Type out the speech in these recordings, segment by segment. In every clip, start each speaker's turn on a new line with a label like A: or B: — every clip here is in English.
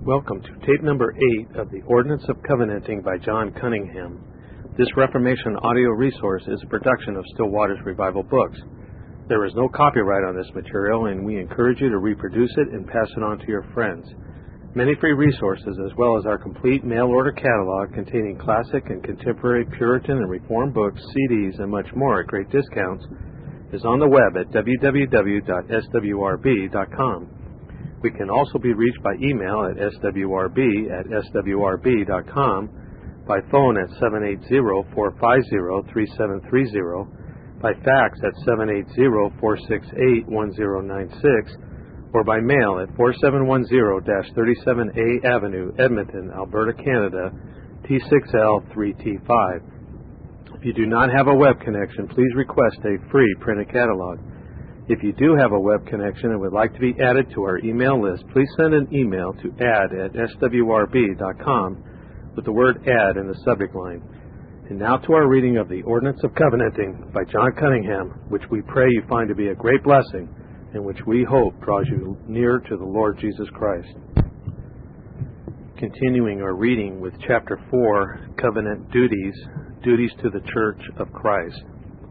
A: Welcome to tape number 8 of the Ordinance of Covenanting by John Cunningham. This Reformation audio resource is a production of Still Waters Revival Books. There is no copyright on this material, and we encourage you to reproduce it and pass it on to your friends. Many free resources, as well as our complete mail-order catalog containing classic and contemporary Puritan and Reformed books, CDs, and much more at great discounts, is on the web at www.swrb.com. We can also be reached by email at swrb@swrb.com, by phone at 780-450-3730, by fax at 780-468-1096, or by mail at 4710-37A Avenue, Edmonton, Alberta, Canada, T6L3T5. If you do not have a web connection, please request a free printed catalog. If you do have a web connection and would like to be added to our email list, please send an email to add@swrb.com with the word add in the subject line. And now to our reading of the Ordinance of Covenanting by John Cunningham, which we pray you find to be a great blessing and which we hope draws you near to the Lord Jesus Christ. Continuing our reading with Chapter 4, Covenant Duties, Duties to the Church of Christ.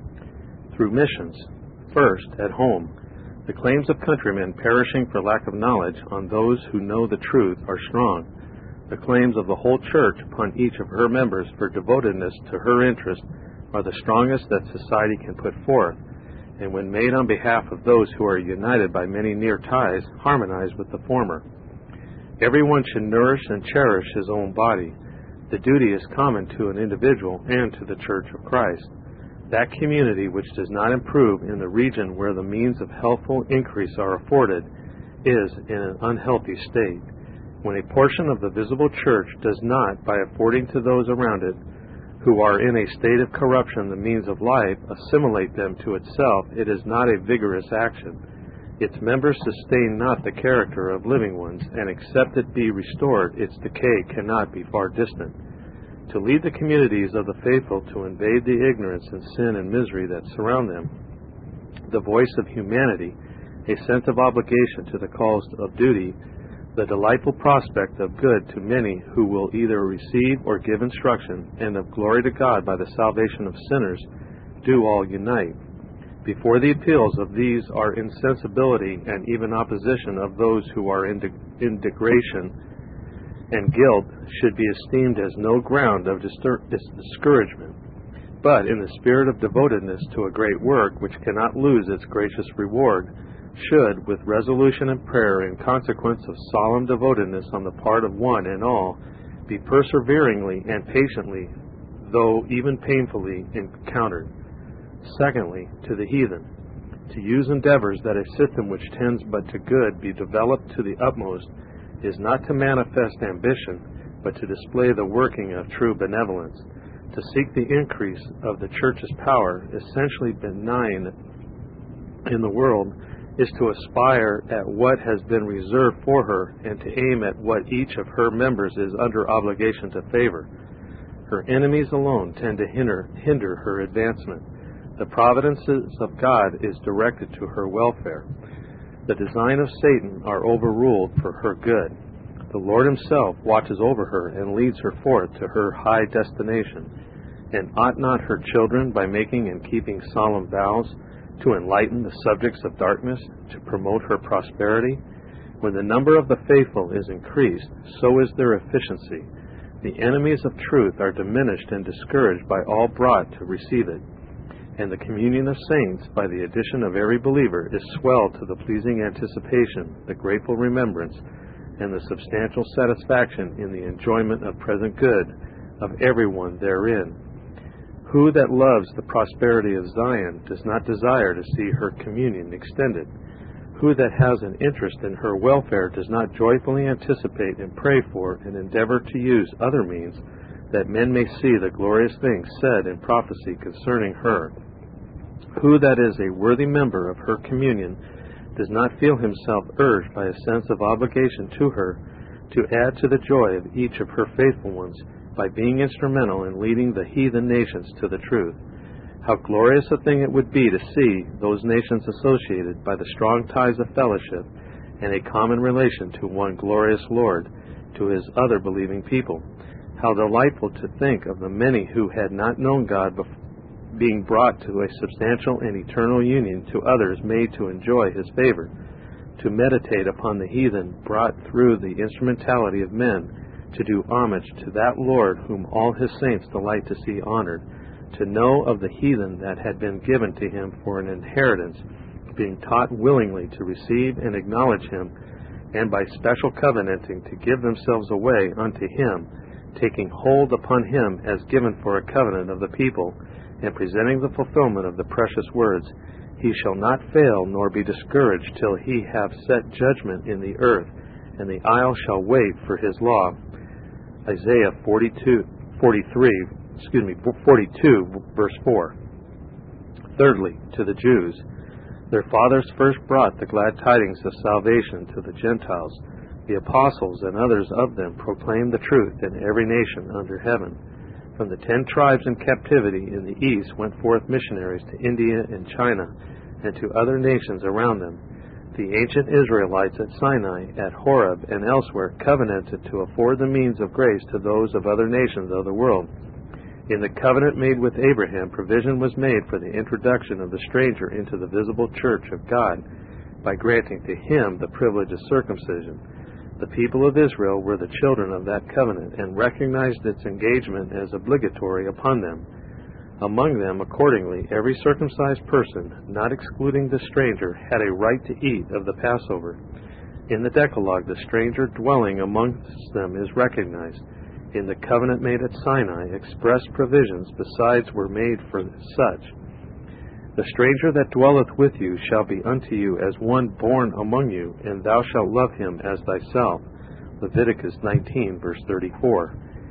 A: Through missions. First, at home, the claims of countrymen perishing for lack of knowledge on those who know the truth are strong. The claims of the whole church upon each of her members for devotedness to her interest are the strongest that society can put forth, and when made on behalf of those who are united by many near ties, harmonize with the former. Everyone should nourish and cherish his own body. The duty is common to an individual and to the Church of Christ. That community which does not improve in the region where the means of healthful increase are afforded is in an unhealthy state. When a portion of the visible church does not, by affording to those around it who are in a state of corruption the means of life, assimilate them to itself, it is not a vigorous action. Its members sustain not the character of living ones, and except it be restored, its decay cannot be far distant. To lead the communities of the faithful to invade the ignorance and sin and misery that surround them, the voice of humanity, a sense of obligation to the calls of duty, the delightful prospect of good to many who will either receive or give instruction, and of glory to God by the salvation of sinners, do all unite. Before the appeals of these are insensibility and even opposition of those who are in degradation and guilt should be esteemed as no ground of discouragement, but in the spirit of devotedness to a great work which cannot lose its gracious reward, should, with resolution and prayer in consequence of solemn devotedness on the part of one and all, be perseveringly and patiently, though even painfully, encountered. Secondly, to the heathen, to use endeavors that a system which tends but to good be developed to the utmost, is not to manifest ambition, but to display the working of true benevolence. To seek the increase of the Church's power, essentially benign in the world, is to aspire at what has been reserved for her, and to aim at what each of her members is under obligation to favor. Her enemies alone tend to hinder her advancement. The providences of God is directed to her welfare. The design of Satan are overruled for her good. The Lord himself watches over her and leads her forth to her high destination. And ought not her children, by making and keeping solemn vows, to enlighten the subjects of darkness, to promote her prosperity? When the number of the faithful is increased, so is their efficiency. The enemies of truth are diminished and discouraged by all brought to receive it. And the communion of saints, by the addition of every believer, is swelled to the pleasing anticipation, the grateful remembrance, and the substantial satisfaction in the enjoyment of present good of everyone therein. Who that loves the prosperity of Zion does not desire to see her communion extended? Who that has an interest in her welfare does not joyfully anticipate and pray for and endeavor to use other means, that men may see the glorious things said in prophecy concerning her? Who that is a worthy member of her communion does not feel himself urged by a sense of obligation to her to add to the joy of each of her faithful ones by being instrumental in leading the heathen nations to the truth? How glorious a thing it would be to see those nations associated by the strong ties of fellowship and a common relation to one glorious Lord, to his other believing people. How delightful to think of the many who had not known God being brought to a substantial and eternal union to others made to enjoy his favor, to meditate upon the heathen brought through the instrumentality of men, to do homage to that Lord whom all his saints delight to see honored, to know of the heathen that had been given to him for an inheritance, being taught willingly to receive and acknowledge him, and by special covenanting to give themselves away unto him, taking hold upon him as given for a covenant of the people, and presenting the fulfillment of the precious words, he shall not fail nor be discouraged till he have set judgment in the earth, and the isle shall wait for his law. Isaiah 42, verse 4. Thirdly, to the Jews. Their fathers first brought the glad tidings of salvation to the Gentiles. The apostles and others of them proclaimed the truth in every nation under heaven. From the 10 tribes in captivity in the east went forth missionaries to India and China, and to other nations around them. The ancient Israelites at Sinai, at Horeb, and elsewhere covenanted to afford the means of grace to those of other nations of the world. In the covenant made with Abraham, provision was made for the introduction of the stranger into the visible church of God, by granting to him the privilege of circumcision. The people of Israel were the children of that covenant, and recognized its engagement as obligatory upon them. Among them, accordingly, every circumcised person, not excluding the stranger, had a right to eat of the Passover. In the Decalogue, the stranger dwelling amongst them is recognized. In the covenant made at Sinai, express provisions besides were made for such. The stranger that dwelleth with you shall be unto you as one born among you, and thou shalt love him as thyself. Leviticus 19, verse 34.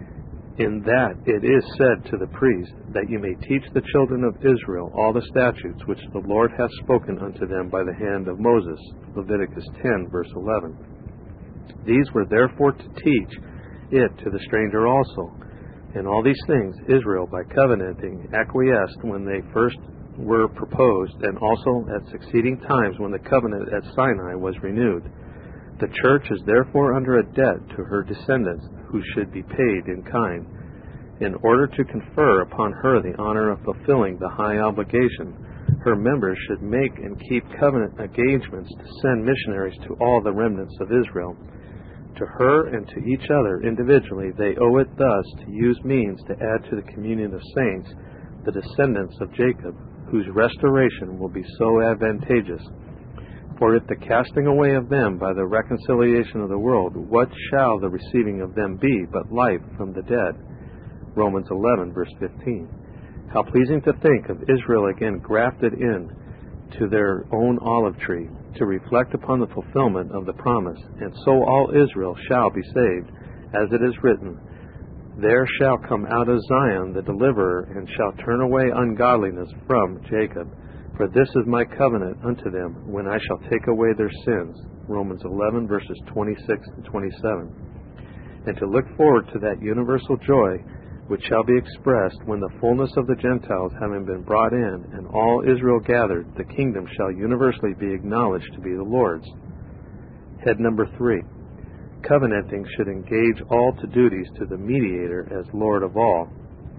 A: In that it is said to the priest, that you may teach the children of Israel all the statutes which the Lord hath spoken unto them by the hand of Moses. Leviticus 10, verse 11. These were therefore to teach it to the stranger also. In all these things Israel, by covenanting, acquiesced when they first were proposed, and also at succeeding times when the covenant at Sinai was renewed. The church is therefore under a debt to her descendants, who should be paid in kind. In order to confer upon her the honor of fulfilling the high obligation, her members should make and keep covenant engagements to send missionaries to all the remnants of Israel. To her and to each other individually they owe it thus to use means to add to the communion of saints the descendants of Jacob, whose restoration will be so advantageous. For if the casting away of them by the reconciliation of the world, what shall the receiving of them be but life from the dead? Romans 11, verse 15. How pleasing to think of Israel again grafted in to their own olive tree, to reflect upon the fulfillment of the promise, and so all Israel shall be saved, as it is written, There shall come out of Zion the deliverer, and shall turn away ungodliness from Jacob. For this is my covenant unto them, when I shall take away their sins. Romans 11, verses 26 and 27. And to look forward to that universal joy, which shall be expressed when the fullness of the Gentiles having been brought in, and all Israel gathered, the kingdom shall universally be acknowledged to be the Lord's. Head number 3. Covenanting should engage all to duties to the mediator as Lord of all.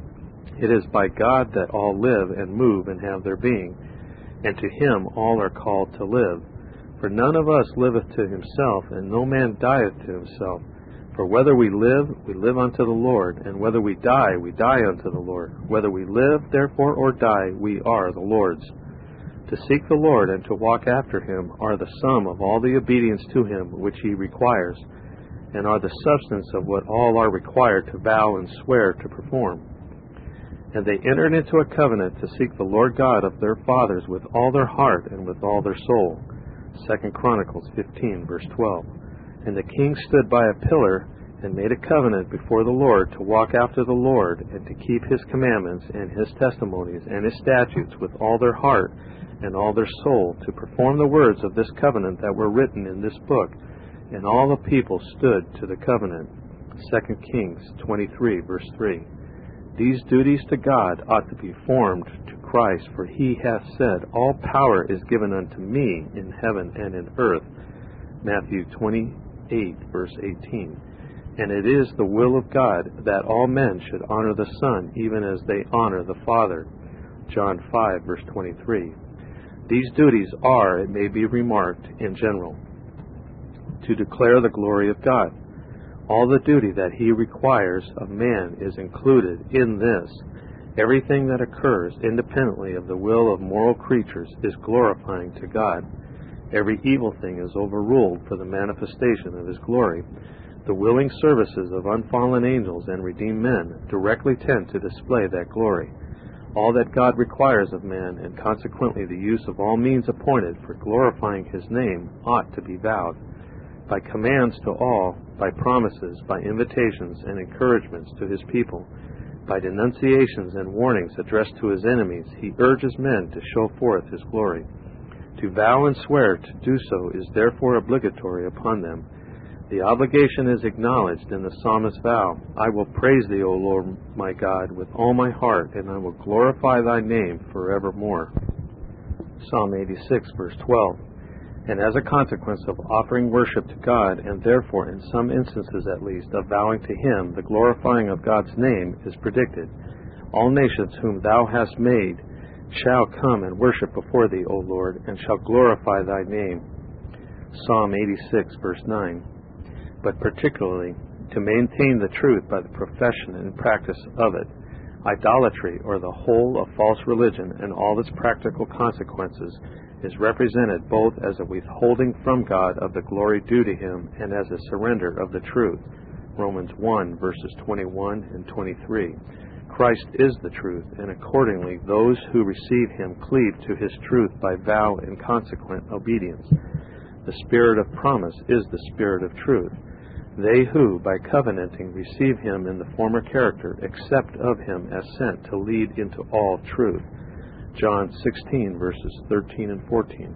A: It is by God that all live and move and have their being, and to him all are called to live. For none of us liveth to himself, and no man dieth to himself. For whether we live unto the Lord, and whether we die unto the Lord. Whether we live, therefore, or die, we are the Lord's. To seek the Lord and to walk after him are the sum of all the obedience to him which he requires, and are the substance of what all are required to vow and swear to perform. And they entered into a covenant to seek the Lord God of their fathers with all their heart and with all their soul. 2 Chronicles 15, verse 12. And the king stood by a pillar and made a covenant before the Lord to walk after the Lord, and to keep his commandments and his testimonies and his statutes with all their heart and all their soul, to perform the words of this covenant that were written in this book. And all the people stood to the covenant. 2 Kings 23, verse 3. These duties to God ought to be formed to Christ, for he hath said, All power is given unto me in heaven and in earth. Matthew 28, verse 18. And it is the will of God that all men should honor the Son, even as they honor the Father. John 5, verse 23. These duties are, it may be remarked, in general, to declare the glory of God. All the duty that He requires of man is included in this. Everything that occurs independently of the will of moral creatures is glorifying to God. Every evil thing is overruled for the manifestation of His glory. The willing services of unfallen angels and redeemed men directly tend to display that glory. All that God requires of man, and consequently the use of all means appointed for glorifying His name, ought to be vowed. By commands to all, by promises, by invitations and encouragements to His people, by denunciations and warnings addressed to His enemies, He urges men to show forth His glory. To vow and swear to do so is therefore obligatory upon them. The obligation is acknowledged in the psalmist's vow, I will praise Thee, O Lord my God, with all my heart, and I will glorify Thy name forevermore. Psalm 86, verse 12. And as a consequence of offering worship to God, and therefore in some instances at least of vowing to Him, the glorifying of God's name is predicted. All nations whom Thou hast made shall come and worship before Thee, O Lord, and shall glorify Thy name. Psalm 86, verse 9. But particularly to maintain the truth by the profession and practice of it. Idolatry, or the whole of false religion and all its practical consequences, is represented both as a withholding from God of the glory due to Him and as a surrender of the truth. Romans 1, verses 21 and 23. Christ is the truth, and accordingly those who receive Him cleave to His truth by vow and consequent obedience. The Spirit of promise is the Spirit of truth. They who, by covenanting, receive Him in the former character, accept of Him as sent to lead into all truth. John 16, verses 13 and 14.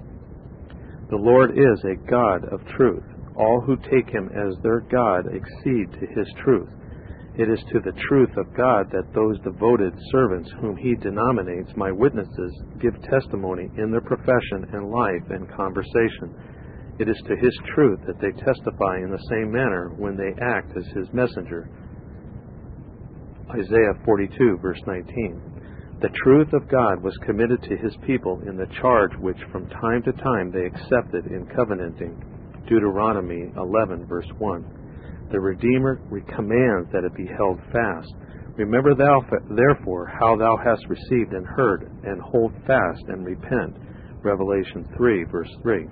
A: The Lord is a God of truth. All who take Him as their God accede to His truth. It is to the truth of God that those devoted servants whom He denominates my witnesses give testimony in their profession and life and conversation. It is to His truth that they testify in the same manner when they act as His messenger. Isaiah 42, verse 19. The truth of God was committed to His people in the charge which from time to time they accepted in covenanting. Deuteronomy 11, verse 1. The Redeemer commands that it be held fast. Remember thou therefore how thou hast received and heard, and hold fast and repent. Revelation 3, verse 3.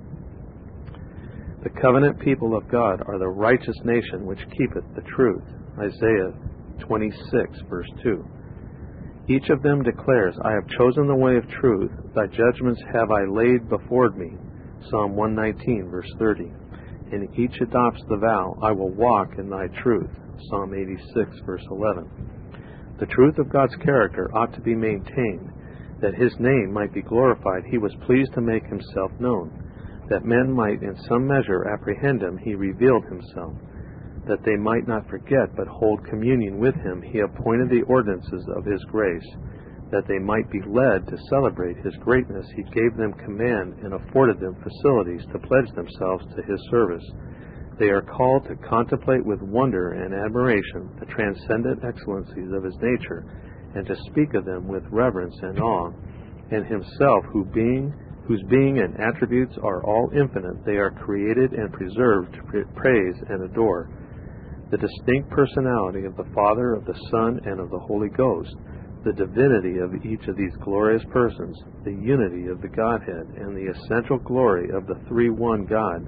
A: The covenant people of God are the righteous nation which keepeth the truth. Isaiah 26, verse 2. Each of them declares, I have chosen the way of truth. Thy judgments have I laid before me. Psalm 119, verse 30. And each adopts the vow, I will walk in Thy truth. Psalm 86, verse 11. The truth of God's character ought to be maintained. That His name might be glorified, He was pleased to make Himself known. That men might in some measure apprehend Him, He revealed Himself. That they might not forget but hold communion with Him, He appointed the ordinances of His grace. That they might be led to celebrate His greatness, He gave them command and afforded them facilities to pledge themselves to His service. They are called to contemplate with wonder and admiration the transcendent excellencies of His nature, and to speak of them with reverence and awe. And Himself, whose being and attributes are all infinite, they are created and preserved to praise and adore. The distinct personality of the Father, of the Son, and of the Holy Ghost, the divinity of each of these glorious persons, the unity of the Godhead, and the essential glory of the three-one God,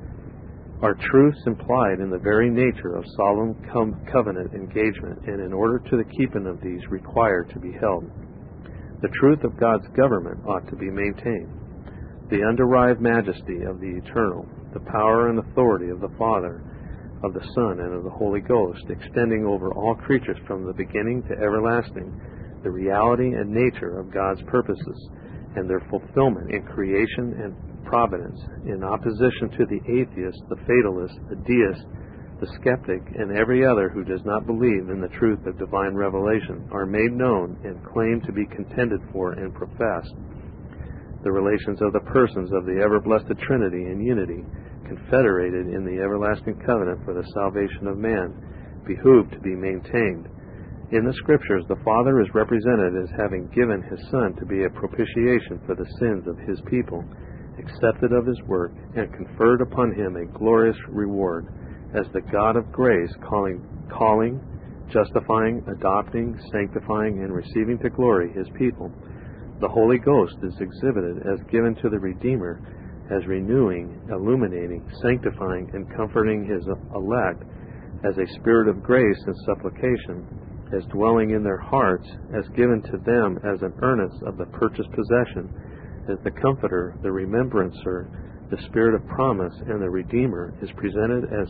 A: are truths implied in the very nature of solemn covenant engagement, and in order to the keeping of these require to be held. The truth of God's government ought to be maintained. The underived majesty of the eternal, the power and authority of the Father, of the Son, and of the Holy Ghost, extending over all creatures from the beginning to everlasting, the reality and nature of God's purposes, and their fulfillment in creation and providence, in opposition to the atheist, the fatalist, the deist, the skeptic, and every other who does not believe in the truth of divine revelation, are made known and claimed to be contended for and professed. The relations of the persons of the ever-blessed Trinity in unity, confederated in the everlasting covenant for the salvation of man, behooved to be maintained. In the Scriptures, the Father is represented as having given His Son to be a propitiation for the sins of His people, accepted of His work, and conferred upon Him a glorious reward, as the God of grace, calling, justifying, adopting, sanctifying, and receiving to glory His people. The Holy Ghost is exhibited as given to the Redeemer, as renewing, illuminating, sanctifying, and comforting His elect, as a spirit of grace and supplication, as dwelling in their hearts, as given to them as an earnest of the purchased possession, as the Comforter, the Remembrancer, the Spirit of promise, and the Redeemer is presented as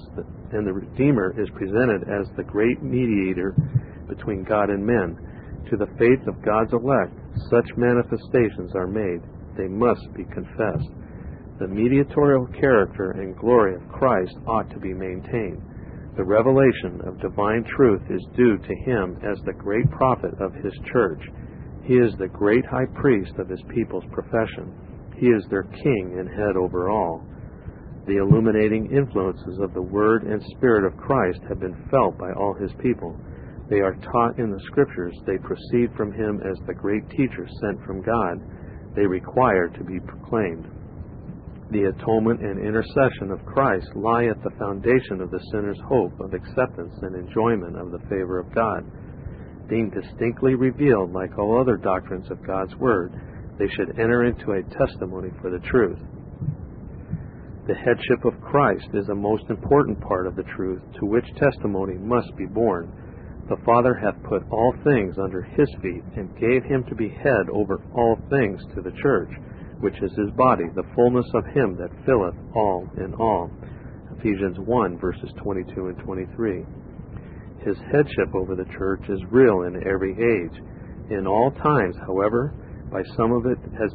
A: the great mediator between God and men. To the faith of God's elect, such manifestations are made. They must be confessed. The mediatorial character and glory of Christ ought to be maintained. The revelation of divine truth is due to Him as the great prophet of His church. He is the great high priest of His people's profession. He is their king and head over all. The illuminating influences of the Word and Spirit of Christ have been felt by all His people. They are taught in the Scriptures. They proceed from Him as the great teacher sent from God. They require to be proclaimed. The atonement and intercession of Christ lie at the foundation of the sinner's hope of acceptance and enjoyment of the favor of God. Being distinctly revealed like all other doctrines of God's Word, they should enter into a testimony for the truth. The headship of Christ is a most important part of the truth, to which testimony must be borne. The Father hath put all things under His feet, and gave Him to be head over all things to the church, which is His body, the fullness of Him that filleth all in all. Ephesians 1, verses 22 and 23. His headship over the church is real in every age. In all times, however, by some it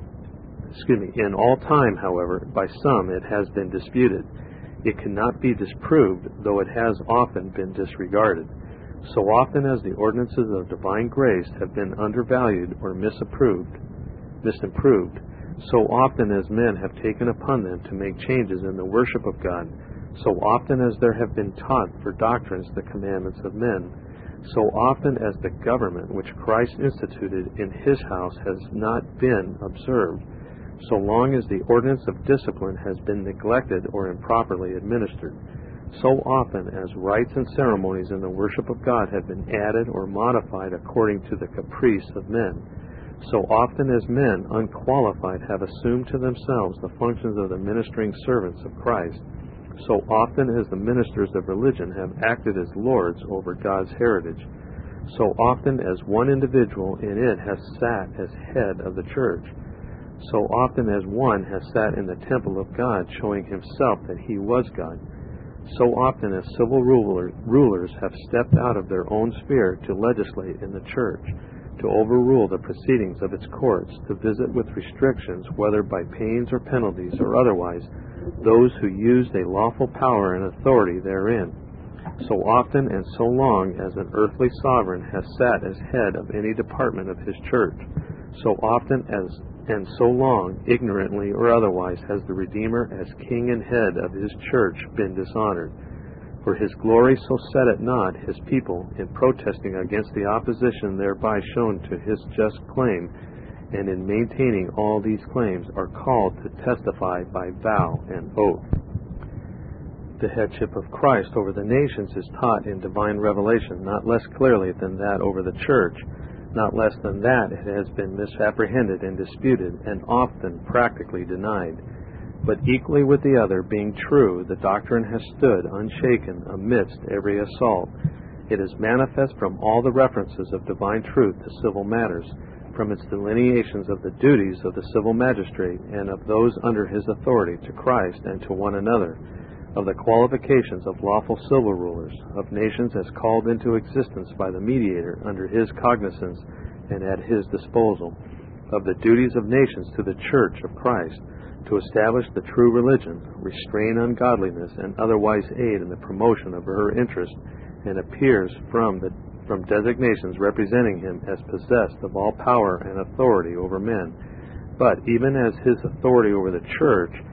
A: has been disputed. It cannot be disproved, though it has often been disregarded. So often as the ordinances of divine grace have been undervalued or misimproved, so often as men have taken upon them to make changes in the worship of God, so often as there have been taught for doctrines the commandments of men, so often as the government which Christ instituted in His house has not been observed, so long as the ordinance of discipline has been neglected or improperly administered, so often as rites and ceremonies in the worship of God have been added or modified according to the caprice of men, so often as men unqualified have assumed to themselves the functions of the ministering servants of Christ, so often as the ministers of religion have acted as lords over God's heritage, so often as one individual in it has sat as head of the church, so often as one has sat in the temple of God showing himself that he was God, so often as civil rulers have stepped out of their own sphere to legislate in the church, to overrule the proceedings of its courts, to visit with restrictions, whether by pains or penalties or otherwise, those who used a lawful power and authority therein, so often and so long as an earthly sovereign has sat as head of any department of his church, so often as and so long, ignorantly or otherwise, has the Redeemer as king and head of His church been dishonored. For His glory so set at naught His people, in protesting against the opposition thereby shown to His just claim, and in maintaining all these claims, are called to testify by vow and oath. The headship of Christ over the nations is taught in divine revelation not less clearly than that over the church. Not less than that, it has been misapprehended and disputed, and often practically denied. But equally with the other being true, the doctrine has stood unshaken amidst every assault. It is manifest from all the references of divine truth to civil matters, from its delineations of the duties of the civil magistrate and of those under his authority to Christ and to one another, of the qualifications of lawful civil rulers, of nations as called into existence by the mediator under his cognizance and at his disposal, of the duties of nations to the church of Christ, to establish the true religion, restrain ungodliness, and otherwise aid in the promotion of her interest, and appears from designations representing him as possessed of all power and authority over men. But even as his authority over the church,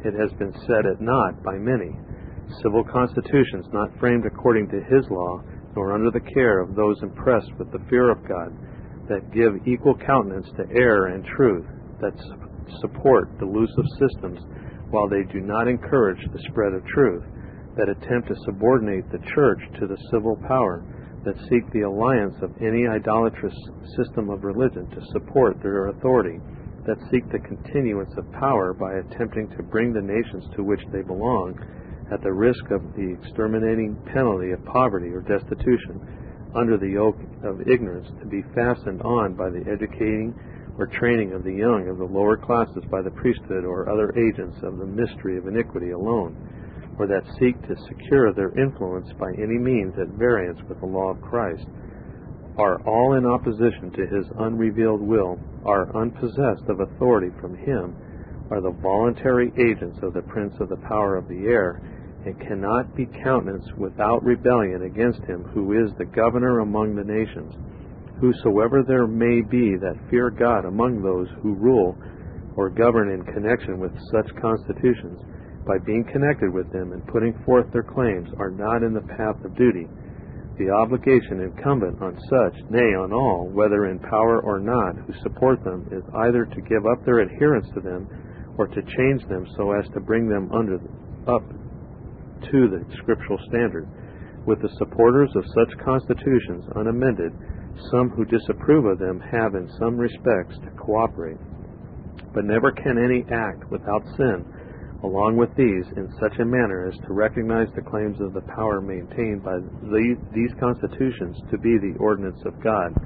A: it has been set at naught by many. Civil constitutions not framed according to his law, nor under the care of those impressed with the fear of God, that give equal countenance to error and truth, that support delusive systems, while they do not encourage the spread of truth, that attempt to subordinate the church to the civil power, that seek the alliance of any idolatrous system of religion to support their authority, that seek the continuance of power by attempting to bring the nations to which they belong, at the risk of the exterminating penalty of poverty or destitution, under the yoke of ignorance, to be fastened on by the educating or training of the young of the lower classes by the priesthood or other agents of the mystery of iniquity alone, or that seek to secure their influence by any means at variance with the law of Christ, are all in opposition to his unrevealed will, are unpossessed of authority from him, are the voluntary agents of the prince of the power of the air, and cannot be countenanced without rebellion against him who is the governor among the nations. Whosoever there may be that fear God among those who rule or govern in connection with such constitutions, by being connected with them and putting forth their claims, are not in the path of duty. The obligation incumbent on such, nay, on all, whether in power or not, who support them, is either to give up their adherence to them, or to change them so as to bring them up to the scriptural standard. With the supporters of such constitutions unamended, some who disapprove of them have in some respects to cooperate. But never can any act without sin, along with these, in such a manner as to recognize the claims of the power maintained by these constitutions to be the ordinance of God.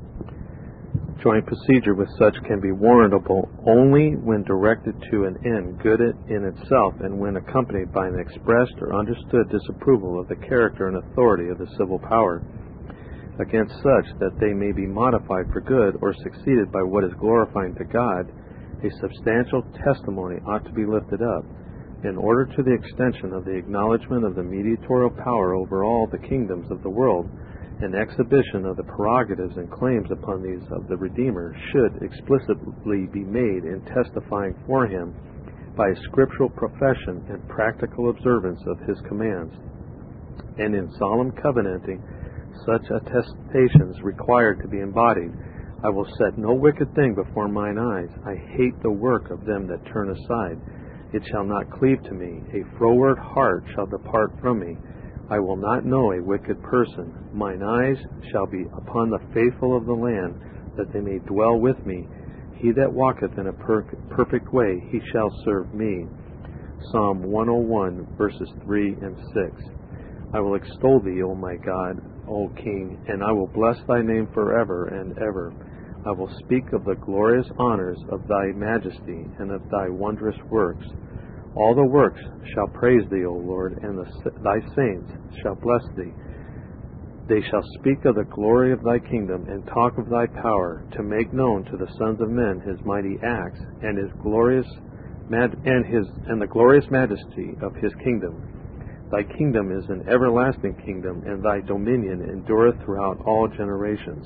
A: Joint procedure with such can be warrantable only when directed to an end good in itself, and when accompanied by an expressed or understood disapproval of the character and authority of the civil power. Against such, that they may be modified for good or succeeded by what is glorifying to God, a substantial testimony ought to be lifted up, in order to the extension of the acknowledgement of the mediatorial power over all the kingdoms of the world. An exhibition of the prerogatives and claims upon these of the Redeemer should explicitly be made in testifying for him by a scriptural profession and practical observance of his commands, and in solemn covenanting such attestations required to be embodied. I will set no wicked thing before mine eyes. I hate the work of them that turn aside. It shall not cleave to me. A froward heart shall depart from me. I will not know a wicked person. Mine eyes shall be upon the faithful of the land, that they may dwell with me. He that walketh in a perfect way, he shall serve me. Psalm 101, verses 3 and 6. I will extol thee, O my God, O King, and I will bless thy name forever and ever. I will speak of the glorious honors of thy majesty and of thy wondrous works. All the works shall praise thee, O Lord, and thy saints shall bless thee. They shall speak of the glory of thy kingdom and talk of thy power, to make known to the sons of men his mighty acts and his glorious and the glorious majesty of his kingdom. Thy kingdom is an everlasting kingdom, and thy dominion endureth throughout all generations.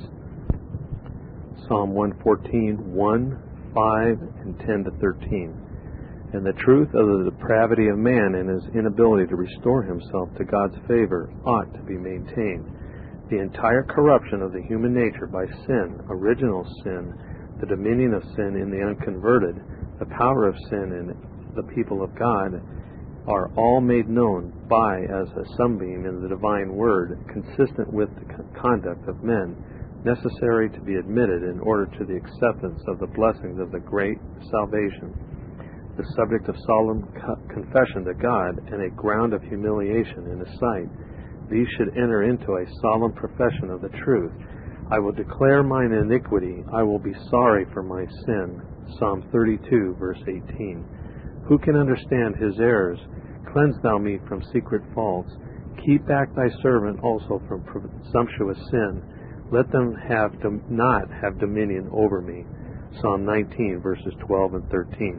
A: Psalm 114, 1, 5, and 10-13. And the truth of the depravity of man and his inability to restore himself to God's favor ought to be maintained. The entire corruption of the human nature by sin, original sin, the dominion of sin in the unconverted, the power of sin in the people of God, are all made known by as a sunbeam in the divine word, consistent with the conduct of men, necessary to be admitted in order to the acceptance of the blessings of the great salvation, the subject of solemn confession to God, and a ground of humiliation in His sight. These should enter into a solemn profession of the truth. I will declare mine iniquity, I will be sorry for my sin. Psalm 32, verse 18. Who can understand his errors? Cleanse thou me from secret faults. Keep back thy servant also from presumptuous sin. Let them not have dominion over me. Psalm 19, verses 12 and 13.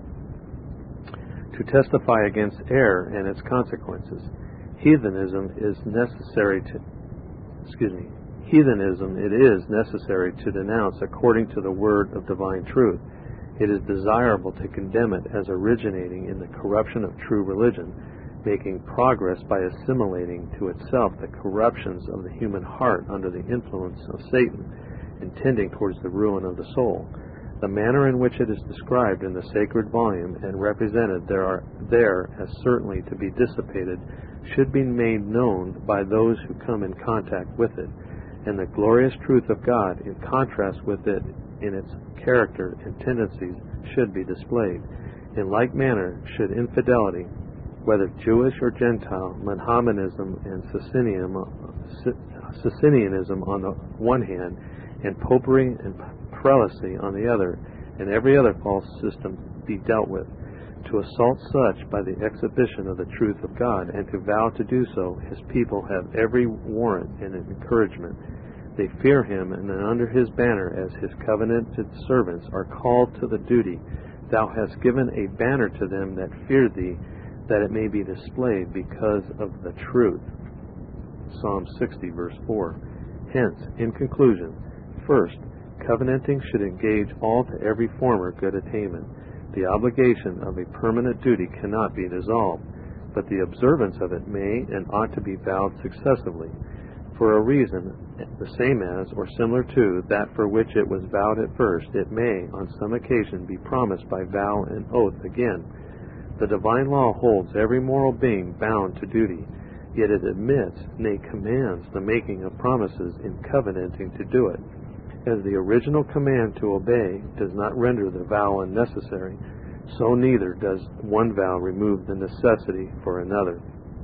A: To testify against error and its consequences. Heathenism it is necessary to denounce according to the word of divine truth. It is desirable to condemn it as originating in the corruption of true religion, making progress by assimilating to itself the corruptions of the human heart under the influence of Satan, and tending towards the ruin of the soul. The manner in which it is described in the sacred volume and represented there as certainly to be dissipated should be made known by those who come in contact with it, and the glorious truth of God in contrast with it in its character and tendencies should be displayed. In like manner should infidelity, whether Jewish or Gentile, Mohammedanism and Socinianism on the one hand, and popery and prelacy on the other, and every other false system be dealt with. To assault such by the exhibition of the truth of God, and to vow to do so, his people have every warrant and encouragement. They fear him, and under his banner as his covenanted servants are called to the duty. Thou hast given a banner to them that fear thee, that it may be displayed because of the truth. Psalm 60, verse 4. Hence, in conclusion, first, covenanting should engage all to every former good attainment. The obligation of a permanent duty cannot be dissolved, but the observance of it may and ought to be vowed successively, for a reason the same as, or similar to, that for which it was vowed at first. It may, on some occasion, be promised by vow and oath again. The divine law holds every moral being bound to duty, yet it admits, nay commands, the making of promises in covenanting to do it. As the original command to obey does not render the vow unnecessary, so neither does one vow remove the necessity for another.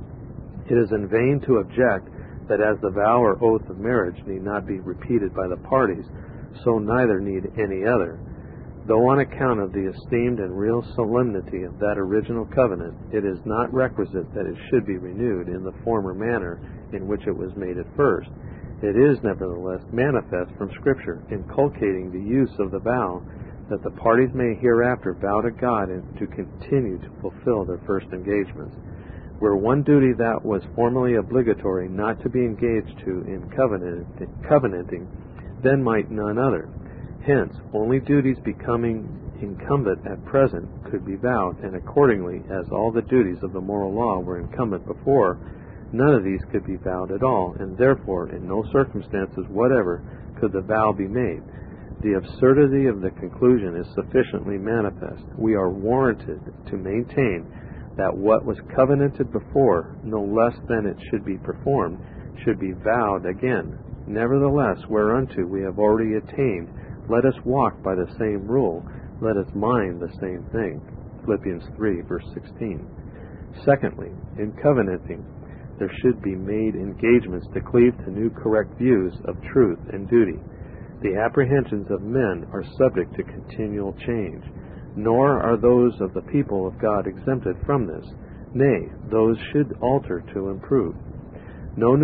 A: It is in vain to object that as the vow or oath of marriage need not be repeated by the parties, so neither need any other. Though on account of the esteemed and real solemnity of that original covenant, it is not requisite that it should be renewed in the former manner in which it was made at first. It is nevertheless manifest from Scripture, inculcating the use of the vow, that the parties may hereafter vow to God and to continue to fulfill their first engagements. Were one duty that was formerly obligatory not to be engaged to in covenanting, then might none other. Hence, only duties becoming incumbent at present could be vowed, and accordingly, as all the duties of the moral law were incumbent before, none of these could be vowed at all, and therefore in no circumstances whatever could the vow be made. The absurdity of the conclusion is sufficiently manifest. We are warranted to maintain that what was covenanted before, no less than it should be performed, should be vowed again. Nevertheless, whereunto we have already attained, let us walk by the same rule, let us mind the same thing. Philippians 3, verse 16. Secondly, in covenanting, there should be made engagements to cleave to new correct views of truth and duty. The apprehensions of men are subject to continual change, nor are those of the people of God exempted from this. Nay, those should alter to improve. No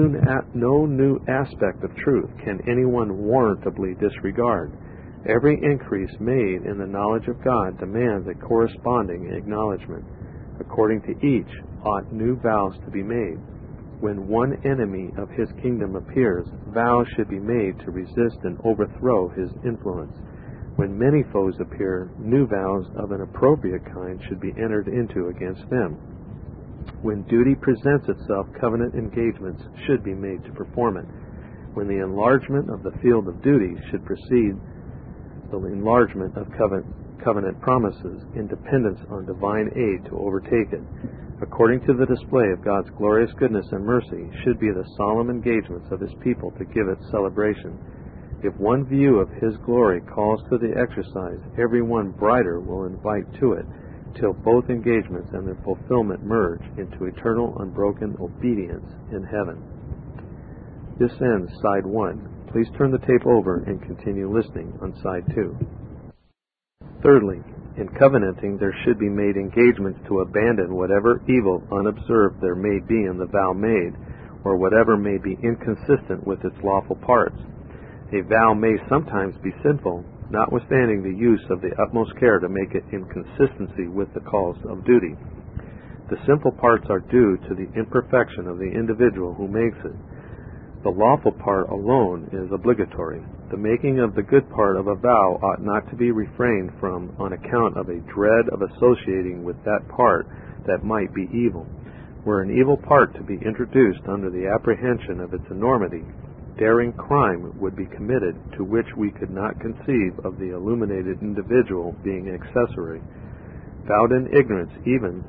A: new aspect of truth can anyone warrantably disregard. Every increase made in the knowledge of God demands a corresponding acknowledgement. According to each, ought new vows to be made. When one enemy of his kingdom appears, vows should be made to resist and overthrow his influence. When many foes appear, new vows of an appropriate kind should be entered into against them. When duty presents itself, covenant engagements should be made to perform it. When the enlargement of the field of duty should precede the enlargement of covenant promises, in dependence on divine aid to overtake it, according to the display of God's glorious goodness and mercy, should be the solemn engagements of his people to give it celebration. If one view of his glory calls to the exercise, every one brighter will invite to it, till both engagements and their fulfillment merge into eternal unbroken obedience in heaven. This ends side 1. Please turn the tape over and continue listening on side 2. Thirdly, in covenanting there should be made engagements to abandon whatever evil unobserved there may be in the vow made, or whatever may be inconsistent with its lawful parts. A vow may sometimes be sinful, notwithstanding the use of the utmost care to make it in consistency with the calls of duty. The sinful parts are due to the imperfection of the individual who makes it. The lawful part alone is obligatory. The making of the good part of a vow ought not to be refrained from on account of a dread of associating with that part that might be evil. Were an evil part to be introduced under the apprehension of its enormity, daring crime would be committed to which we could not conceive of the illuminated individual being accessory. Vowed in ignorance, even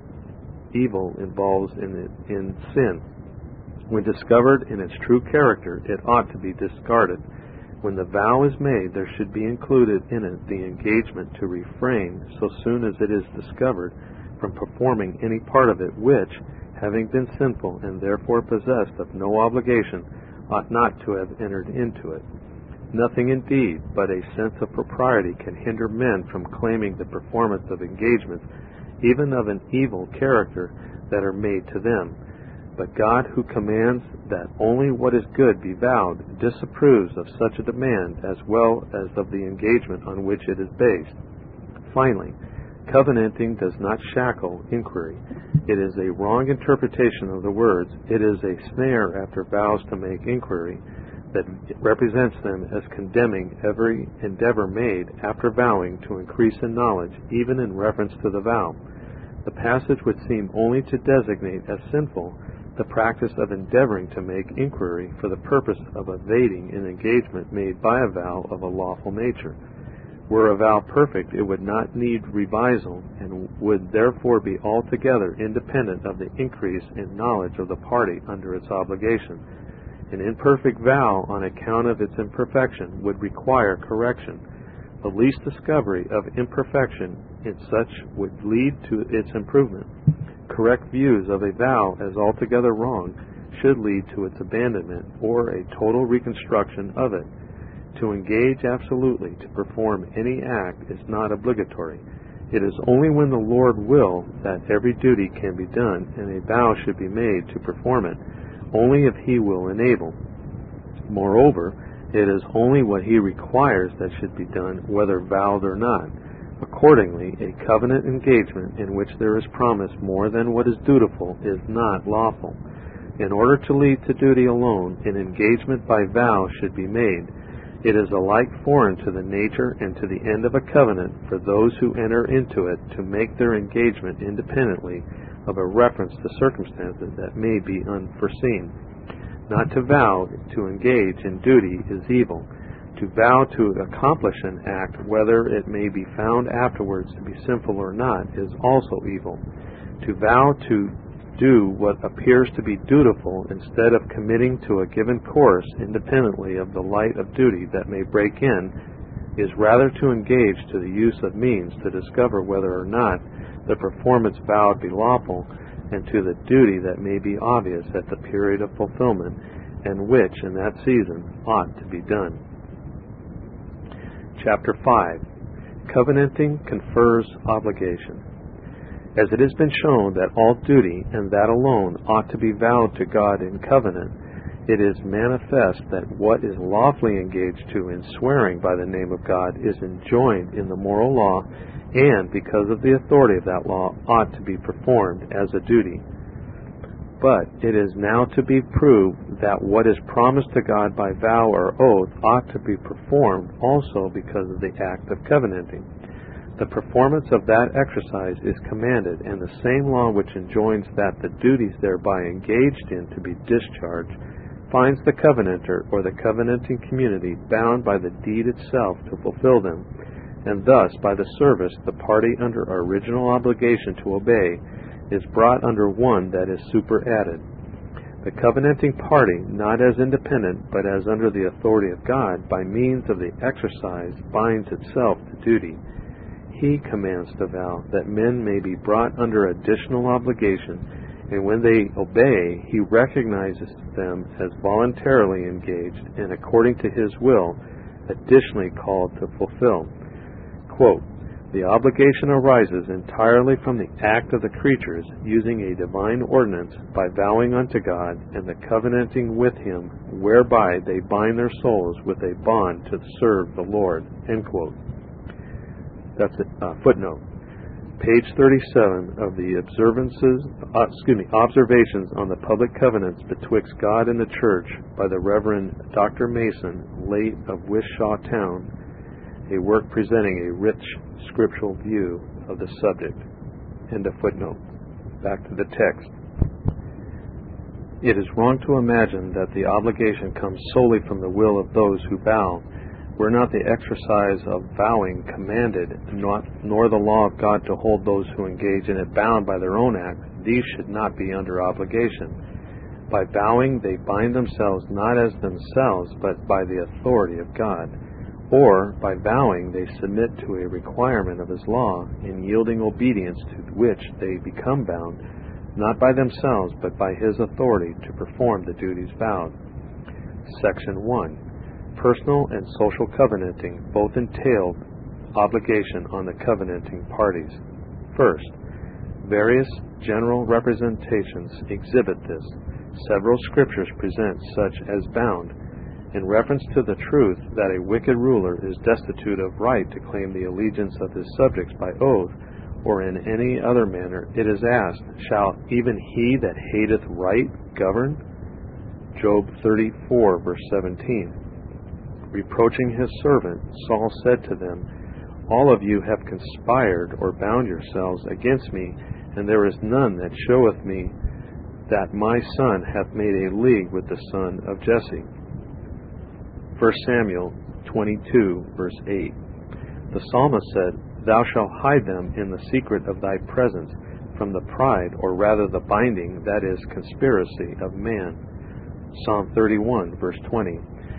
A: evil involves in sin. When discovered in its true character, it ought to be discarded. When the vow is made, there should be included in it the engagement to refrain, so soon as it is discovered, from performing any part of it which, having been sinful and therefore possessed of no obligation, ought not to have entered into it. Nothing indeed but a sense of propriety can hinder men from claiming the performance of engagements, even of an evil character, that are made to them. But God, who commands that only what is good be vowed, disapproves of such a demand as well as of the engagement on which it is based. Finally, covenanting does not shackle inquiry. It is a wrong interpretation of the words. It is a snare after vows to make inquiry that represents them as condemning every endeavor made after vowing to increase in knowledge, even in reference to the vow. The passage would seem only to designate as sinful the practice of endeavoring to make inquiry for the purpose of evading an engagement made by a vow of a lawful nature. Were a vow perfect, it would not need revisal, and would therefore be altogether independent of the increase in knowledge of the party under its obligation. An imperfect vow, on account of its imperfection, would require correction. The least discovery of imperfection in such would lead to its improvement. Correct views of a vow as altogether wrong should lead to its abandonment or a total reconstruction of it. To engage absolutely to perform any act is not obligatory. It is only when the Lord will that every duty can be done, and a vow should be made to perform it, only if He will enable. Moreover, it is only what He requires that should be done, whether vowed or not. Accordingly, a covenant engagement in which there is promised more than what is dutiful is not lawful. In order to lead to duty alone, an engagement by vow should be made. It is alike foreign to the nature and to the end of a covenant for those who enter into it to make their engagement independently of a reference to circumstances that may be unforeseen. Not to vow to engage in duty is evil. To vow to accomplish an act, whether it may be found afterwards to be sinful or not, is also evil. To vow to do what appears to be dutiful instead of committing to a given course independently of the light of duty that may break in is rather to engage to the use of means to discover whether or not the performance vowed be lawful, and to the duty that may be obvious at the period of fulfillment, and which in that season ought to be done. Chapter 5. Covenanting confers obligation. As it has been shown that all duty, and that alone, ought to be vowed to God in covenant, it is manifest that what is lawfully engaged to in swearing by the name of God is enjoined in the moral law, and, because of the authority of that law, ought to be performed as a duty. But it is now to be proved that what is promised to God by vow or oath ought to be performed also because of the act of covenanting. The performance of that exercise is commanded, and the same law which enjoins that the duties thereby engaged in to be discharged finds the covenanter or the covenanting community bound by the deed itself to fulfill them, and thus by the service the party under original obligation to obey is brought under one that is superadded. The covenanting party, not as independent, but as under the authority of God, by means of the exercise, binds itself to duty. He commands to vow that men may be brought under additional obligation, and when they obey, He recognizes them as voluntarily engaged, and according to His will, additionally called to fulfill. Quote, the obligation arises entirely from the act of the creatures using a divine ordinance by vowing unto God and the covenanting with Him, whereby they bind their souls with a bond to serve the Lord. End quote. That's a footnote. Page 37 of the Observations on the Public Covenants betwixt God and the Church by the Reverend Dr. Mason, late of Wishaw Town, a work presenting a rich scriptural view of the subject. End of footnote. Back to the text. It is wrong to imagine that the obligation comes solely from the will of those who vow. Were not the exercise of vowing commanded, nor the law of God to hold those who engage in it bound by their own act, these should not be under obligation. By vowing, they bind themselves not as themselves, but by the authority of God. Or, by vowing, they submit to a requirement of His law, in yielding obedience to which they become bound, not by themselves, but by His authority to perform the duties vowed. Section 1. Personal and social covenanting both entail obligation on the covenanting parties. First, various general representations exhibit this. Several scriptures present such as bound. In reference to the truth that a wicked ruler is destitute of right to claim the allegiance of his subjects by oath, or in any other manner, it is asked, shall even he that hateth right govern? Job 34, verse 17. Reproaching his servant, Saul said to them, all of you have conspired or bound yourselves against me, and there is none that showeth me that my son hath made a league with the son of Jesse. 1 Samuel 22, verse 8. The psalmist said, thou shalt hide them in the secret of thy presence from the pride, or rather the binding, that is, conspiracy of man. Psalm 31, verse 20.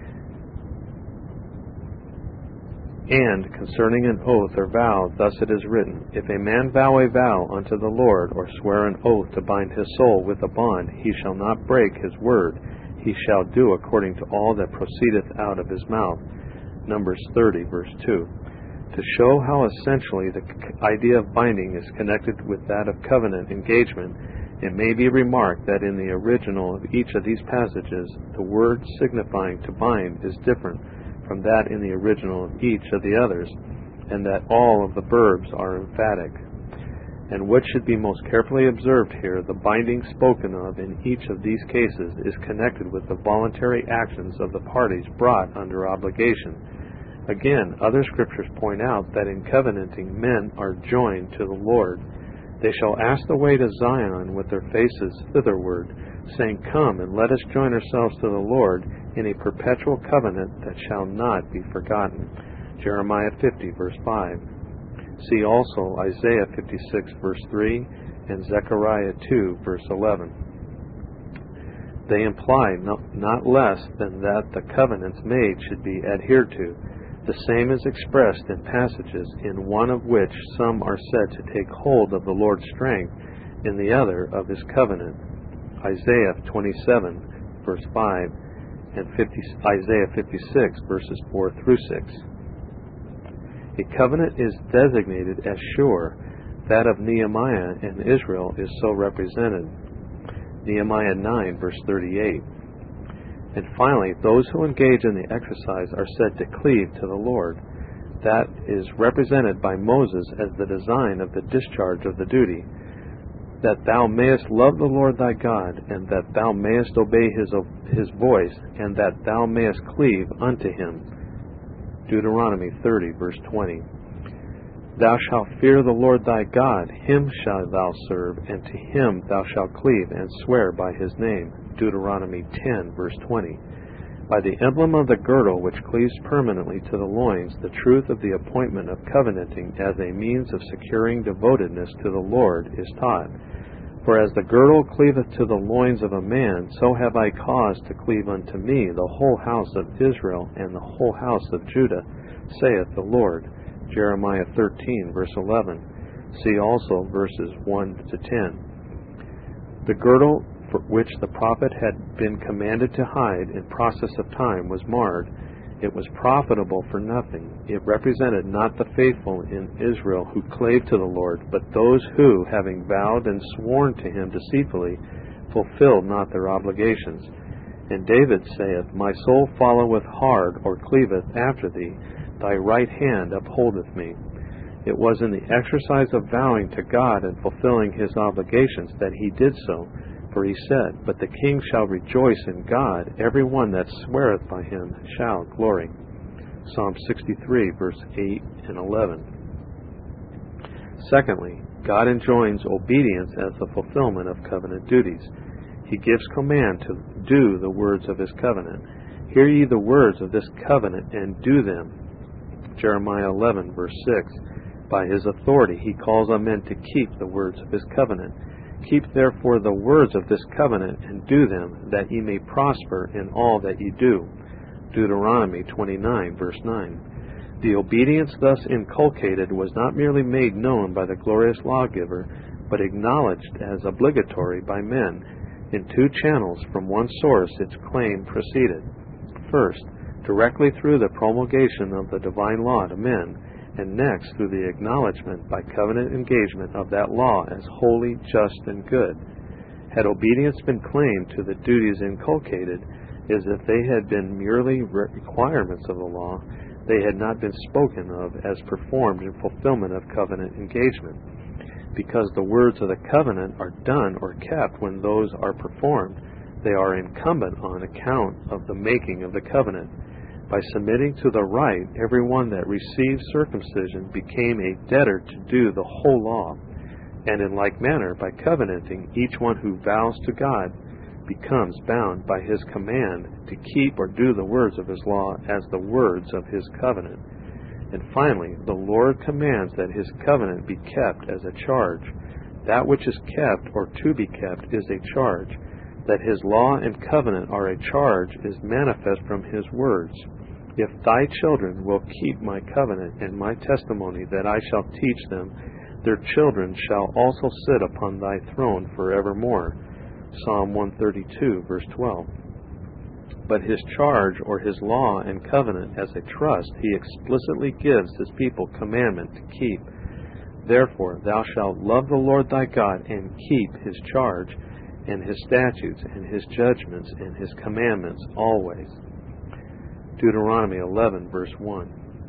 A: And concerning an oath or vow, thus it is written, if a man vow a vow unto the Lord, or swear an oath to bind his soul with a bond, he shall not break his word. He shall do according to all that proceedeth out of his mouth. Numbers 30, verse 2. To show how essentially the idea of binding is connected with that of covenant engagement, it may be remarked that in the original of each of these passages, the word signifying to bind is different from that in the original of each of the others, and that all of the verbs are emphatic. And what should be most carefully observed here, the binding spoken of in each of these cases is connected with the voluntary actions of the parties brought under obligation. Again, other scriptures point out that in covenanting men are joined to the Lord. They shall ask the way to Zion with their faces thitherward, saying, come and let us join ourselves to the Lord in a perpetual covenant that shall not be forgotten. Jeremiah 50, verse 5. See also Isaiah 56, verse 3, and Zechariah 2, verse 11. They imply not less than that the covenants made should be adhered to. The same is expressed in passages, in one of which some are said to take hold of the Lord's strength, in the other of His covenant. Isaiah 27, verse 5, and Isaiah 56, verses 4 through 6. A covenant is designated as sure. That of Nehemiah and Israel is so represented. Nehemiah 9, verse 38. And finally, those who engage in the exercise are said to cleave to the Lord. That is represented by Moses as the design of the discharge of the duty, that thou mayest love the Lord thy God, and that thou mayest obey his voice, and that thou mayest cleave unto Him. Deuteronomy 30, verse 20. Thou shalt fear the Lord thy God, Him shalt thou serve, and to Him thou shalt cleave and swear by His name. Deuteronomy 10, verse 20. By the emblem of the girdle which cleaves permanently to the loins, the truth of the appointment of covenanting as a means of securing devotedness to the Lord is taught. For as the girdle cleaveth to the loins of a man, so have I caused to cleave unto me the whole house of Israel and the whole house of Judah, saith the Lord. Jeremiah 13, verse 11. See also verses 1 to 10. The girdle for which the prophet had been commanded to hide in process of time was marred. It was profitable for nothing. It represented not the faithful in Israel who clave to the Lord, but those who, having vowed and sworn to Him deceitfully, fulfilled not their obligations. And David saith, My soul followeth hard, or cleaveth after thee. Thy right hand upholdeth me. It was in the exercise of vowing to God and fulfilling his obligations that he did so, for he said, "But the king shall rejoice in God, every one that sweareth by him shall glory." Psalm 63, verse 8 and 11. Secondly, God enjoins obedience as the fulfillment of covenant duties. He gives command to do the words of his covenant. "Hear ye the words of this covenant, and do them." Jeremiah 11, verse 6. By his authority he calls on men to keep the words of his covenant. "Keep therefore the words of this covenant, and do them, that ye may prosper in all that ye do." Deuteronomy 29, verse 9. The obedience thus inculcated was not merely made known by the glorious lawgiver, but acknowledged as obligatory by men. In two channels from one source its claim proceeded. First, directly through the promulgation of the divine law to men, and next through the acknowledgement by covenant engagement of that law as holy, just, and good. Had obedience been claimed to the duties inculcated, as if they had been merely requirements of the law, they had not been spoken of as performed in fulfillment of covenant engagement. Because the words of the covenant are done or kept when those are performed, they are incumbent on account of the making of the covenant. By submitting to the rite, everyone that received circumcision became a debtor to do the whole law. And in like manner, by covenanting, each one who vows to God becomes bound by his command to keep or do the words of his law as the words of his covenant. And finally, the Lord commands that his covenant be kept as a charge. That which is kept or to be kept is a charge. That his law and covenant are a charge is manifest from his words. "If thy children will keep my covenant and my testimony that I shall teach them, their children shall also sit upon thy throne forevermore." Psalm 132, verse 12. But his charge or his law and covenant as a trust he explicitly gives his people commandment to keep. "Therefore thou shalt love the Lord thy God and keep his charge and his statutes and his judgments and his commandments always." Deuteronomy 11, verse 1.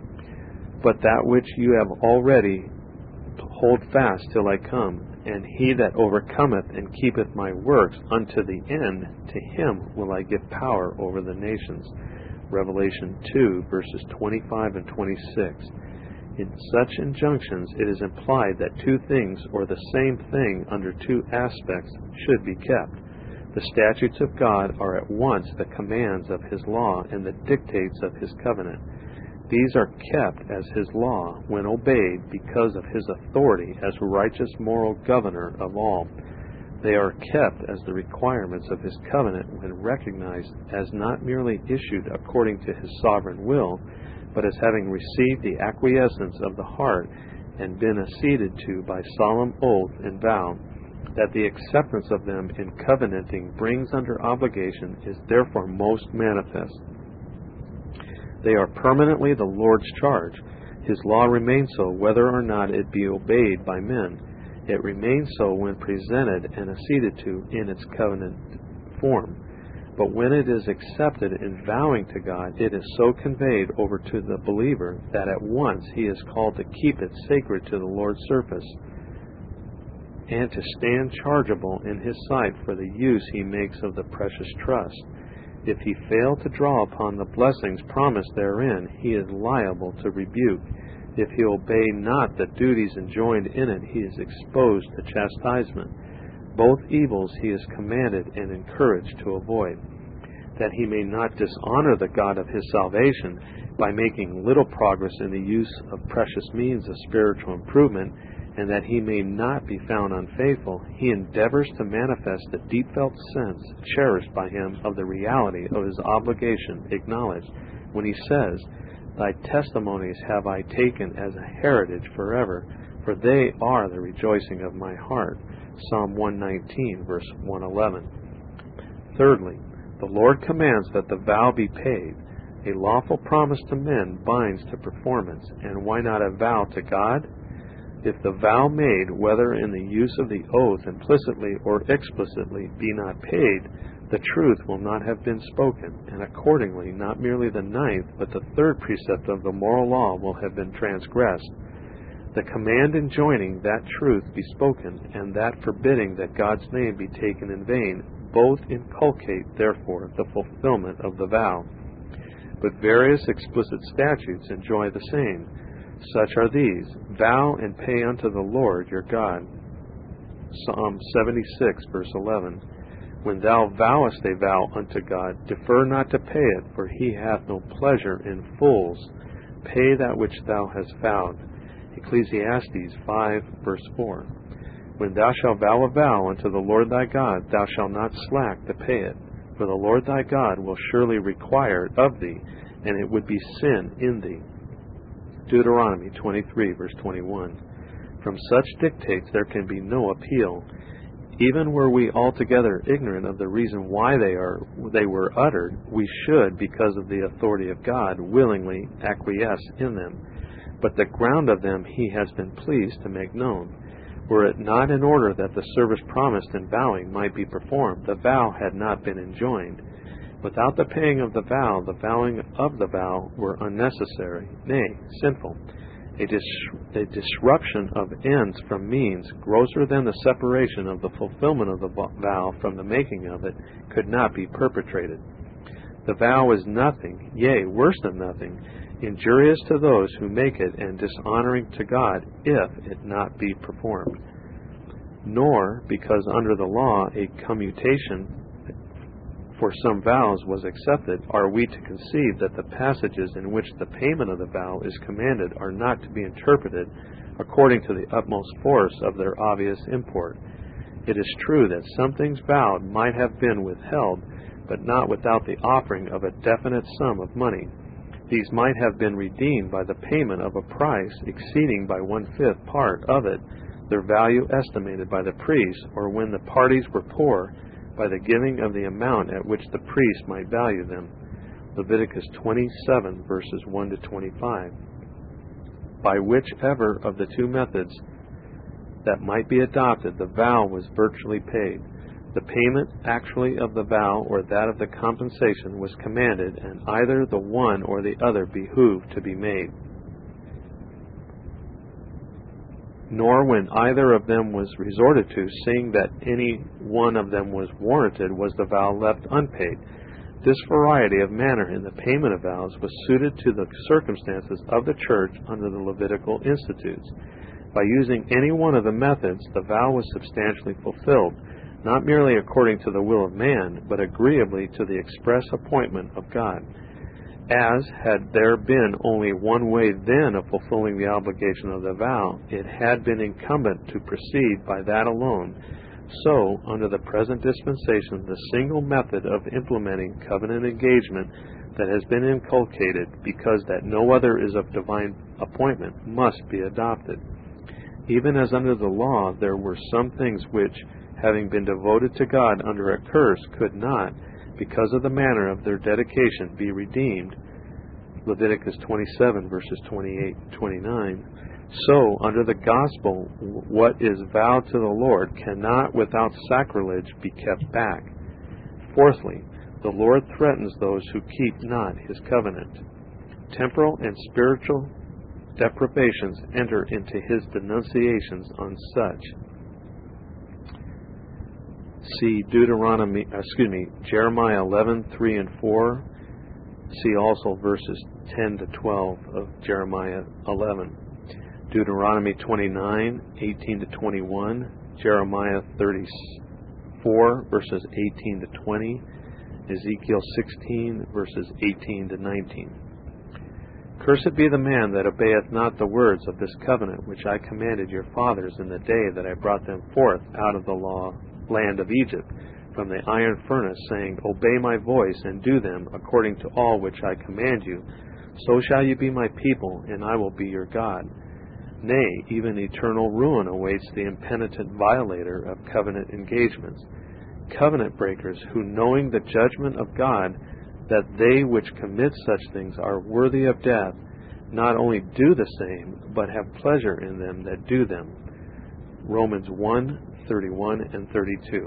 A: "But that which you have already hold fast till I come, and he that overcometh and keepeth my works unto the end, to him will I give power over the nations." Revelation 2, verses 25 and 26. In such injunctions it is implied that two things, or the same thing under two aspects, should be kept. The statutes of God are at once the commands of his law and the dictates of his covenant. These are kept as his law when obeyed because of his authority as righteous moral governor of all. They are kept as the requirements of his covenant when recognized as not merely issued according to his sovereign will, but as having received the acquiescence of the heart and been acceded to by solemn oath and vow. That the acceptance of them in covenanting brings under obligation is therefore most manifest. They are permanently the Lord's charge. His law remains so whether or not it be obeyed by men. It remains so when presented and acceded to in its covenant form. But when it is accepted in vowing to God, it is so conveyed over to the believer that at once he is called to keep it sacred to the Lord's service, and to stand chargeable in his sight for the use he makes of the precious trust. If he fail to draw upon the blessings promised therein, he is liable to rebuke. If he obey not the duties enjoined in it, he is exposed to chastisement. Both evils he is commanded and encouraged to avoid, that he may not dishonor the God of his salvation by making little progress in the use of precious means of spiritual improvement, and that he may not be found unfaithful, he endeavors to manifest the deep-felt sense cherished by him of the reality of his obligation acknowledged when he says, "Thy testimonies have I taken as a heritage forever, for they are the rejoicing of my heart." Psalm 119, verse 111. Thirdly, the Lord commands that the vow be paid. A lawful promise to men binds to performance, and why not a vow to God? If the vow made, whether in the use of the oath implicitly or explicitly, be not paid, the truth will not have been spoken, and accordingly not merely the ninth, but the third precept of the moral law will have been transgressed. The command enjoining that truth be spoken, and that forbidding that God's name be taken in vain, both inculcate, therefore, the fulfillment of the vow. But various explicit statutes enjoin the same. Such are these: vow and pay unto the Lord your God. Psalm 76, verse 11. When thou vowest a vow unto God, defer not to pay it, for he hath no pleasure in fools. Pay that which thou hast vowed. Ecclesiastes 5, verse 4. When thou shalt vow a vow unto the Lord thy God, thou shalt not slack to pay it, for the Lord thy God will surely require it of thee, and it would be sin in thee. Deuteronomy 23, verse 21. From such dictates there can be no appeal. Even were we altogether ignorant of the reason why they were uttered, we should, because of the authority of God, willingly acquiesce in them. But the ground of them he has been pleased to make known. Were it not in order that the service promised in vowing might be performed, the vow had not been enjoined. Without the paying of the vow, the vowing of the vow were unnecessary, nay, sinful. A disruption of ends from means, grosser than the separation of the fulfillment of the vow from the making of it, could not be perpetrated. The vow is nothing, yea, worse than nothing, injurious to those who make it, and dishonoring to God, if it not be performed. Nor, because under the law a commutation for some vows was accepted, are we to conceive that the passages in which the payment of the vow is commanded are not to be interpreted according to the utmost force of their obvious import. It is true that some things vowed might have been withheld, but not without the offering of a definite sum of money. These might have been redeemed by the payment of a price exceeding by 1/5 part of it, their value estimated by the priest, or when the parties were poor, by the giving of the amount at which the priest might value them. Leviticus 27, verses 1 to 25. By whichever of the two methods that might be adopted, the vow was virtually paid. The payment actually of the vow or that of the compensation was commanded, and either the one or the other behooved to be made. Nor when either of them was resorted to, seeing that any one of them was warranted, was the vow left unpaid. This variety of manner in the payment of vows was suited to the circumstances of the church under the Levitical institutes. By using any one of the methods, the vow was substantially fulfilled, not merely according to the will of man, but agreeably to the express appointment of God. As, had there been only one way then of fulfilling the obligation of the vow, it had been incumbent to proceed by that alone. So, under the present dispensation, the single method of implementing covenant engagement that has been inculcated, because that no other is of divine appointment, must be adopted. Even as under the law there were some things which, having been devoted to God under a curse, could not, because of the manner of their dedication, be redeemed, Leviticus 27, verses 28 and 29, so, under the gospel, what is vowed to the Lord cannot without sacrilege be kept back. Fourthly, the Lord threatens those who keep not his covenant. Temporal and spiritual deprivations enter into his denunciations on such. See Jeremiah 11, 3 and 4. See also verses 10 to 12 of Jeremiah 11. Deuteronomy 29, 18 to 21. Jeremiah 34, verses 18 to 20. Ezekiel 16, verses 18 to 19. Cursed be the man that obeyeth not the words of this covenant which I commanded your fathers in the day that I brought them forth out of the land of Egypt, from the iron furnace, saying, Obey my voice, and do them according to all which I command you. So shall you be my people, and I will be your God. Nay, even eternal ruin awaits the impenitent violator of covenant engagements. Covenant breakers, who, knowing the judgment of God, that they which commit such things are worthy of death, not only do the same, but have pleasure in them that do them. Romans 1, 31 and 32.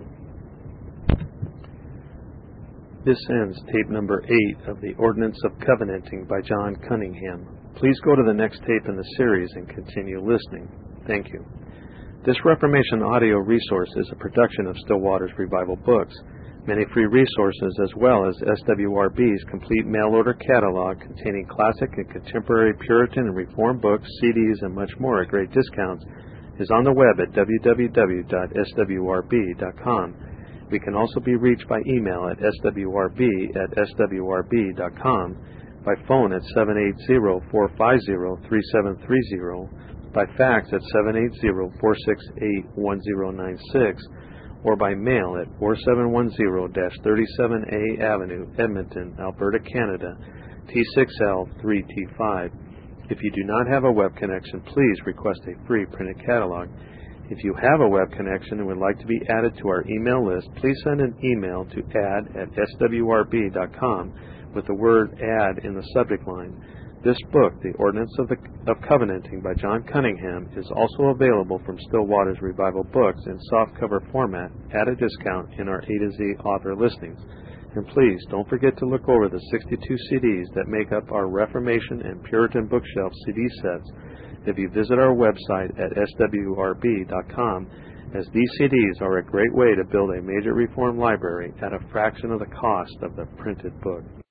A: This ends tape number 8 of the Ordinance of Covenanting by John Cunningham. Please go to the next tape in the series and continue listening. Thank you. This Reformation audio resource is a production of Still Waters Revival Books. Many free resources, as well as SWRB's complete mail-order catalog containing classic and contemporary Puritan and Reformed books, CDs, and much more at great discounts, is on the web at www.swrb.com. We can also be reached by email at swrb@swrb.com, by phone at 780-450-3730, by fax at 780-468-1096, or by mail at 4710-37A Avenue, Edmonton, Alberta, Canada, T6L3T5. If you do not have a web connection, please request a free printed catalog. If you have a web connection and would like to be added to our email list, please send an email to add@swrb.com with the word add in the subject line. This book, The Ordinance of Covenanting by John Cunningham, is also available from Still Waters Revival Books in softcover format at a discount in our A to Z author listings. And please don't forget to look over the 62 CDs that make up our Reformation and Puritan bookshelf CD sets if you visit our website at swrb.com, as these CDs are a great way to build a major Reformed library at a fraction of the cost of the printed book.